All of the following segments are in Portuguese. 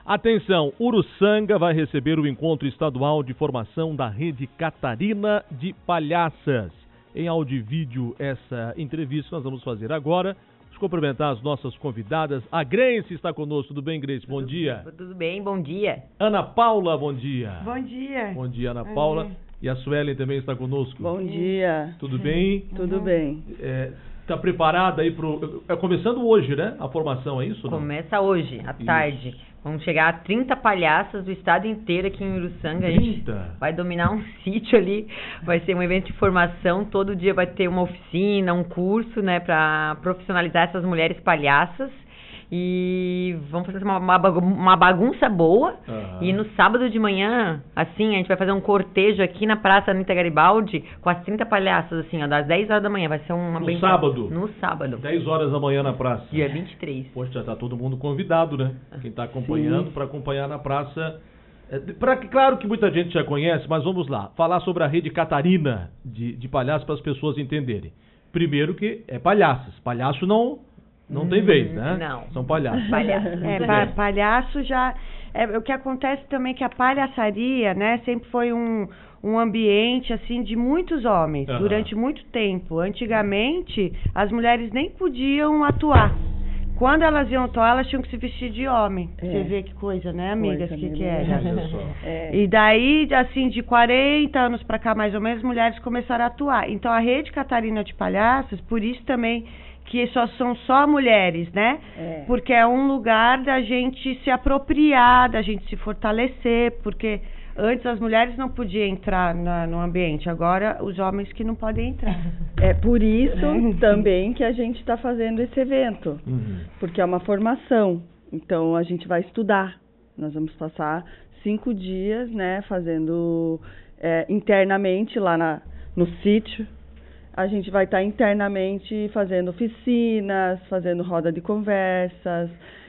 Atenção, Uruçanga vai receber o encontro estadual de formação da Rede Catarina de Palhaças. Em áudio e vídeo, essa entrevista que nós vamos fazer agora. Vamos cumprimentar as nossas convidadas. A Grace está conosco. Tudo bem, Grace? Bom dia. Tudo bem, bom dia. Ana Paula, bom dia. Bom dia. Bom dia, Ana Paula. E a Suelen também está conosco. Bom dia. Tudo bem? Tudo bem. Está preparada aí para... começando hoje, né? A formação, é isso? Começa hoje, à tarde. Vamos chegar a 30 palhaças do estado inteiro aqui em Uruçanga. 30? A gente vai dominar um sítio ali. Vai ser um evento de formação. Todo dia vai ter uma oficina, um curso, né? Para profissionalizar essas mulheres palhaças. E vamos fazer uma bagunça boa. E no sábado de manhã, assim, a gente vai fazer um cortejo aqui na Praça Anita Garibaldi com as 30 palhaças, assim, ó, das 10 horas da manhã. Vai ser uma No sábado? No sábado. 10 horas da manhã na praça. Dia 23. Poxa, já está todo mundo convidado, né? Quem está acompanhando para acompanhar na praça. Claro que muita gente já conhece, mas vamos lá. Falar sobre a Rede Catarina de palhaços para as pessoas entenderem. Primeiro que é palhaças. Palhaço não tem vez, né? Não. São palhaços. Palhaço já... o que acontece também é que a palhaçaria, né, sempre foi um ambiente, assim, de muitos homens, durante muito tempo. Antigamente, as mulheres nem podiam atuar. Quando elas iam atuar, elas tinham que se vestir de homem. Você vê que coisa, né, amigas, que era. E daí, assim, de 40 anos pra cá, mais ou menos, mulheres começaram a atuar. Então, a Rede Catarina de Palhaças, por isso também... que são só mulheres, né? Porque é um lugar da gente se apropriar, da gente se fortalecer, porque antes as mulheres não podiam entrar no ambiente, agora os homens que não podem entrar. É por isso também que a gente está fazendo esse evento, porque é uma formação, então a gente vai estudar, nós vamos passar 5 dias, né, fazendo internamente lá no sítio. A gente vai estar internamente fazendo oficinas, fazendo roda de conversas,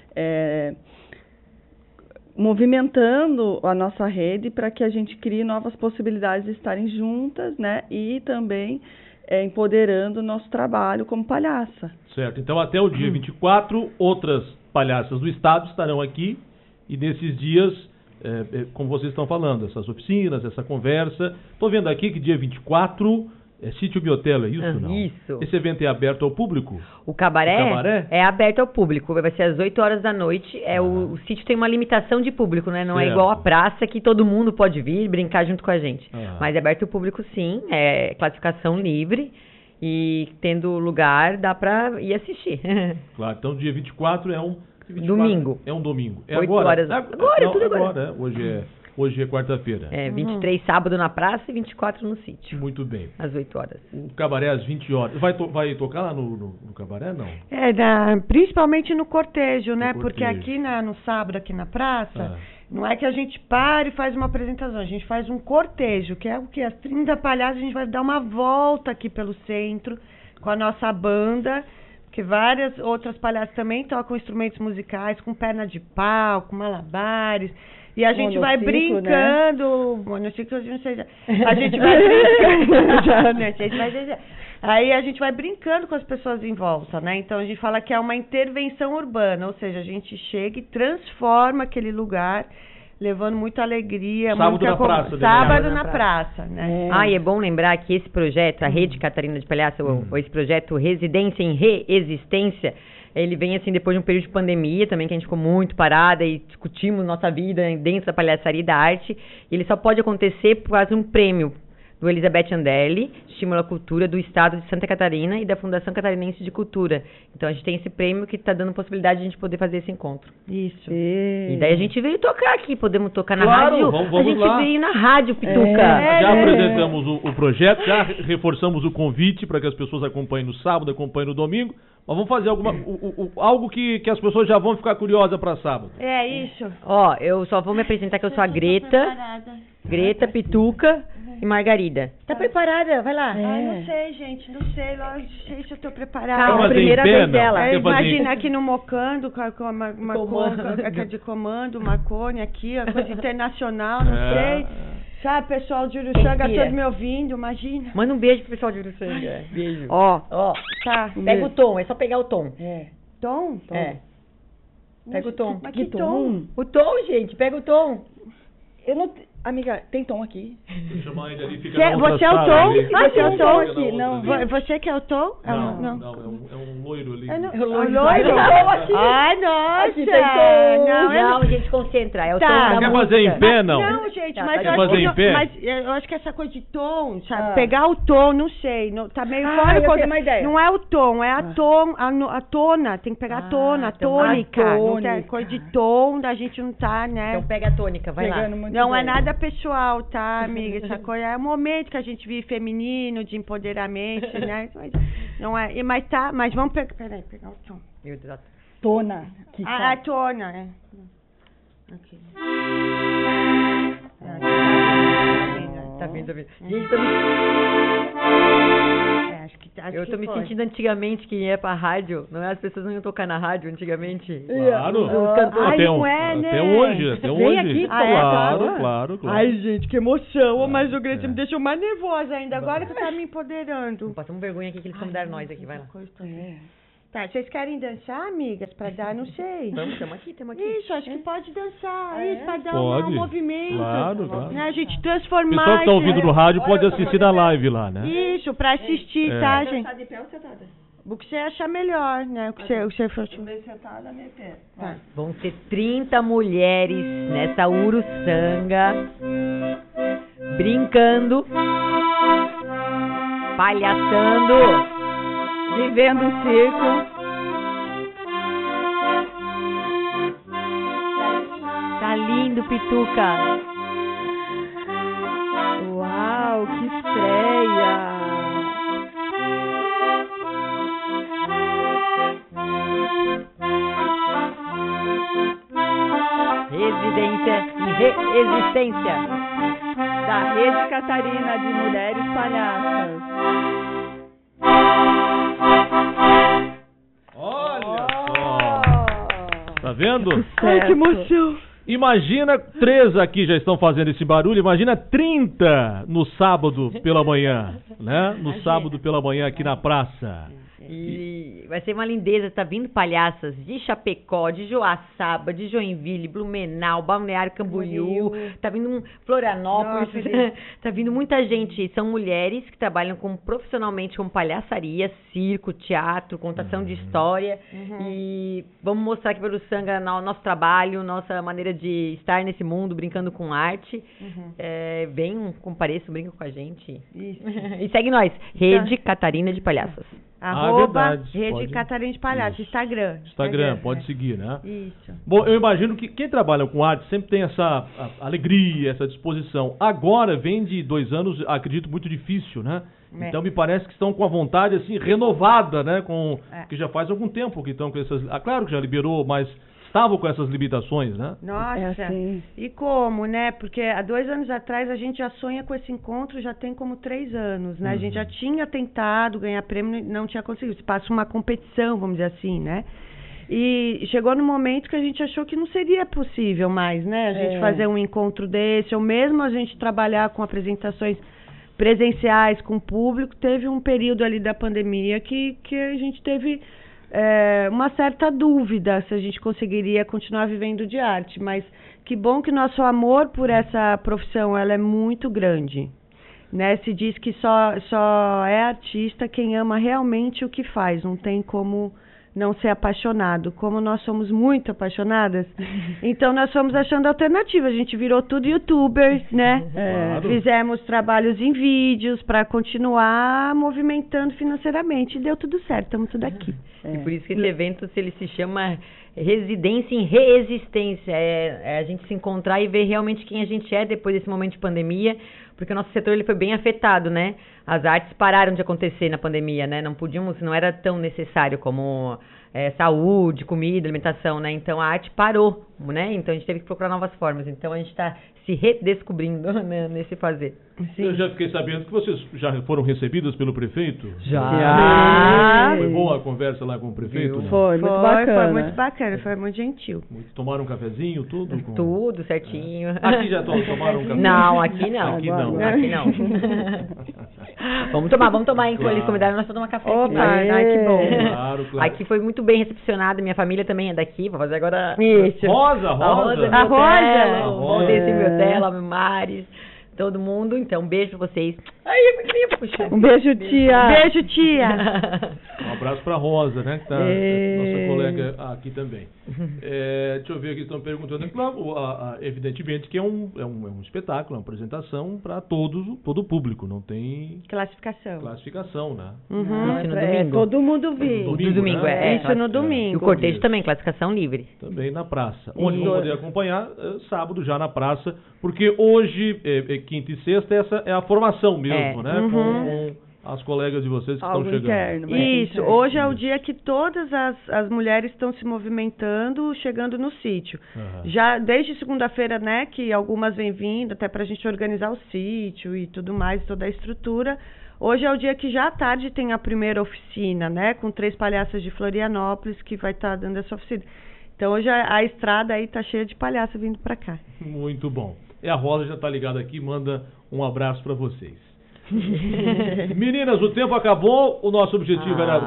movimentando a nossa rede para que a gente crie novas possibilidades de estarem juntas, né? E também empoderando o nosso trabalho como palhaça. Certo. Então, até o dia 24, outras palhaças do estado estarão aqui e nesses dias, como vocês estão falando, essas oficinas, essa conversa. Estou vendo aqui que dia 24... É Sítio Biotelo, é isso, não? Isso. Esse evento é aberto ao público? O cabaré é aberto ao público. Vai ser às 8 horas da noite. O sítio tem uma limitação de público, né? Não é igual a praça que todo mundo pode vir brincar junto com a gente. Mas é aberto ao público, sim. É classificação livre. E tendo lugar, dá pra ir assistir. Claro. Então, dia 24 é um... 24, domingo. É um domingo. É 8 agora? horas. Agora. Hoje é quarta-feira. 23 sábado na praça e 24 no sítio. Muito bem. Às 8 horas. O cabaré às 20 horas. Vai tocar lá no cabaré, não? Principalmente no cortejo, né? No Porque cortejo. aqui no sábado, aqui na praça, não é que a gente para e faz uma apresentação. A gente faz um cortejo, que é o quê? As 30 palhaças, a gente vai dar uma volta aqui pelo centro com a nossa banda, que várias outras palhaças também tocam instrumentos musicais, com perna de pau, com malabares... E a gente vai brincando, monociclo, não sei, a gente vai brincando, aí a gente vai brincando com as pessoas em volta, né? Então a gente fala que é uma intervenção urbana, ou seja, a gente chega e transforma aquele lugar, levando muita alegria. Sábado na praça, né? E é bom lembrar que esse projeto, a Rede Catarina de Palhaço, ou esse projeto Residência em Reexistência, ele vem assim depois de um período de pandemia também, que a gente ficou muito parada e discutimos nossa vida dentro da palhaçaria e da arte. E ele só pode acontecer por causa de um prêmio do Elizabeth Andelli, Estímulo à Cultura do Estado de Santa Catarina e da Fundação Catarinense de Cultura. Então a gente tem esse prêmio que está dando possibilidade de a gente poder fazer esse encontro. Isso. E daí a gente veio tocar aqui, podemos tocar na rádio. Vamos a gente lá. Veio na rádio, Pituca. Já apresentamos o projeto, já reforçamos o convite para que as pessoas acompanhem no sábado, acompanhem no domingo. Mas vamos fazer algo que as pessoas já vão ficar curiosas para sábado. É isso. Eu só vou me apresentar que eu sou a Greta, Pituca e Margarida. Tá preparada? Vai lá. Não sei, gente. Não sei se eu tô preparada. Calma, a primeira vez dela. Imagina aqui no Mocando, com a de comando, Marconi aqui, a coisa internacional, não sei. Sabe, pessoal de Uruçanga, todos me ouvindo, imagina. Manda um beijo pro pessoal de Uruçanga. Beijo. Tá. Pega o tom, é só pegar o tom. Tom? Pega o tom. Mas que tom? O tom, gente, pega o tom. Eu não... Amiga, tem tom aqui? Vou chamar ele ali, fica na outra Você é o sala tom? ali. Você é o tom? aqui, não. Você que é o tom? Não, é um loiro ali. É o loiro. Ai, nossa! Aqui tem tom. Não, gente, concentra. É o tom Tá. da Quer música. fazer em pé, não? Não, gente, Tá, mas, tá eu bom. acho que Fazer em pé? mas eu acho que essa coisa de tom, sabe? Pegar o tom, não sei. Tá meio fora. eu tenho uma ideia. Não é o tom, é a tona. Tem que pegar a tona, a então, tônica. a Não tem tônica. coisa de tom, da gente não tá, né? Então pega a tônica, vai lá. Pegando muito Não é bem. nada pessoal, tá, amiga? Essa coisa é o momento que a gente vive feminino, de empoderamento, né? Mas, não é, mas vamos pegar. Peraí, pegar o tom. Meu Deus. Tona. Que A tona, é. Aqui. Tá vendo, tá vendo. Gente, tô me... Eu tô me sentindo antigamente que ia pra rádio, não é? As pessoas não iam tocar na rádio antigamente. Claro. Os cantores. Ai, Até, não é, né? até hoje. Vem aqui, claro, tá? claro. Ai, gente, que emoção. Mas o É. Grace me deixou mais nervosa ainda. Agora que tá me empoderando. Passamos vergonha aqui que eles convidaram nós aqui, vai lá. Tá, vocês querem dançar, amigas? Pra dar, não sei. Vamos, tamo aqui. Isso, acho que pode dançar. Isso, pra dar Pode. um movimento. Claro, claro. Né, a gente O transformar. pessoal que tá ouvindo isso, no rádio pode assistir na live lá, né? Isso, pra assistir, É. tá, gente? Tá de pé ou sentada? O que você achar melhor, né? O que você for... Bem sentada, nem pé. Tá. Vão ser 30 mulheres nessa uruçanga, brincando, palhaçando, Vivendo um circo. tá lindo, Pituca. Uau, que estreia! Residência e reexistência. Da Rede Catarina de Mulheres Palhaças. Olha só. Tá vendo? Ai, que emoção. Imagina, 3 aqui já estão fazendo esse barulho, imagina 30 no sábado pela manhã, né? No sábado pela manhã aqui na praça. E vai ser uma lindeza, tá vindo palhaças de Chapecó, de Joaçaba, de Joinville, Blumenau, Balneário Camboriú, tá vindo Florianópolis, tá vindo muita gente. São mulheres que trabalham profissionalmente com palhaçaria, circo, teatro, contação de história. E vamos mostrar aqui para o Uruçanga nosso trabalho, nossa maneira de estar nesse mundo, brincando com arte. Venham, compareçam, brincam com a gente. Isso. E segue nós, Rede Catarina de Palhaças. Arroba verdade, Rede pode. Catarina de Palhaço, Instagram. Instagram, pode seguir, né? Isso. Bom, eu imagino que quem trabalha com arte sempre tem essa alegria, essa disposição. Agora vem de 2 anos, acredito, muito difícil, né? Então me parece que estão com a vontade assim renovada, né? Que já faz algum tempo que estão com essas. Claro que já liberou, mas estavam com essas limitações, né? Nossa, É assim. e como, né? Porque há 2 anos atrás a gente já sonha com esse encontro, já tem como 3 anos, né? A gente já tinha tentado ganhar prêmio, não tinha conseguido. Se passa uma competição, vamos dizer assim, né? E chegou no momento que a gente achou que não seria possível mais, né? A gente fazer um encontro desse, ou mesmo a gente trabalhar com apresentações presenciais com o público. Teve um período ali da pandemia que a gente teve uma certa dúvida se a gente conseguiria continuar vivendo de arte, mas que bom que nosso amor por essa profissão ela é muito grande, né? Se diz que só é artista quem ama realmente o que faz, não tem como não ser apaixonado. Como nós somos muito apaixonadas, então nós fomos achando alternativa. A gente virou tudo youtuber, né? Claro. Fizemos trabalhos em vídeos para continuar movimentando financeiramente. E deu tudo certo, estamos tudo aqui. E por isso que esse evento ele se chama Residência em Reexistência. É a gente se encontrar e ver realmente quem a gente é depois desse momento de pandemia, porque o nosso setor ele foi bem afetado, né? As artes pararam de acontecer na pandemia, né? Não era tão necessário como saúde, comida, alimentação, né? Então a arte parou né? Então a gente teve que procurar novas formas. Então a gente está se redescobrindo, né, nesse fazer. Eu já fiquei sabendo que vocês já foram recebidas pelo prefeito. Já. Foi boa a conversa lá com o prefeito? Né? Foi muito bacana. Foi muito bacana, foi muito gentil. Tomaram um cafezinho, tudo? Tudo certinho. Aqui já tomaram um café? Não, aqui não. Aqui não. Aqui não. Vamos tomar, hein? Eles convidaram nós para tomar café. Opa, Ai, que bom. Claro. Aqui foi muito bem recepcionada, minha família também é daqui, vou fazer agora... Isso. Rosa. A Rosa. Vou descer meu dela, meu Maris, todo mundo. Então, um beijo pra vocês. Ai, puxa. Um beijo, tia. Beijo, tia. Um abraço pra Rosa, né? Que tá nossa colega aqui também. Deixa eu ver aqui, estão perguntando. Claro, evidentemente que é um espetáculo, uma apresentação para todo o público. Não tem classificação, né? Isso no domingo. Todo mundo viu. No domingo, é. Isso no domingo. E o cortejo também, classificação livre. Também na praça. Onde vão poder acompanhar sábado já na praça, porque hoje, quinta e sexta, essa é a formação mesmo, né? Com as colegas de vocês que estão chegando. Interno, Isso, hoje é o dia que todas as mulheres estão se movimentando, chegando no sítio. Já desde segunda-feira, né, que algumas vêm vindo, até pra gente organizar o sítio e tudo mais, toda a estrutura. Hoje é o dia que já à tarde tem a primeira oficina, né, com 3 palhaças de Florianópolis que vai estar dando essa oficina. Então hoje a estrada aí tá cheia de palhaça vindo pra cá. Muito bom. E a Rosa já tá ligada aqui, manda um abraço pra vocês. Meninas, o tempo acabou. O nosso objetivo era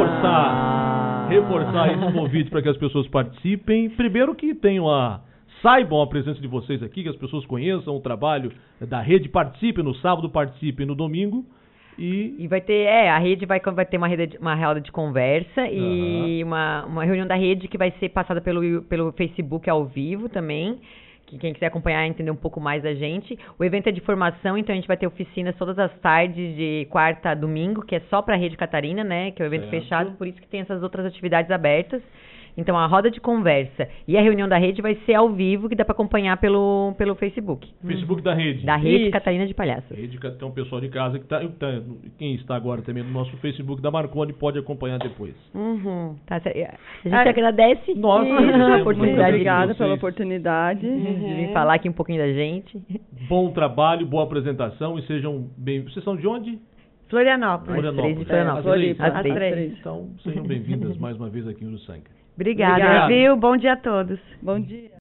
reforçar esse convite para que as pessoas participem. Primeiro que saibam a presença de vocês aqui, que as pessoas conheçam o trabalho da rede, participem no sábado, participem no domingo. E vai ter, a rede vai ter uma roda de conversa e uma reunião da rede que vai ser passada pelo Facebook ao vivo também. Que quem quiser acompanhar e entender um pouco mais da gente. O evento é de formação, então a gente vai ter oficinas todas as tardes de quarta a domingo, que é só para a Rede Catarina, né? Que é o evento fechado, por isso que tem essas outras atividades abertas. Então a roda de conversa e a reunião da rede vai ser ao vivo, que dá para acompanhar pelo Facebook. Facebook da rede. Da Rede Catarina de Palhaços. Então o pessoal de casa quem está agora também no nosso Facebook da Marconi pode acompanhar depois. Tá, a gente agradece. Nossa, a oportunidade. Muito obrigada pela oportunidade de vir falar aqui um pouquinho da gente. Bom trabalho, boa apresentação e sejam bem-vindos. Vocês são de onde? Florianópolis. Às 3. Então sejam bem-vindas mais uma vez aqui no Sangue. Obrigada, viu? Bom dia a todos. Bom dia.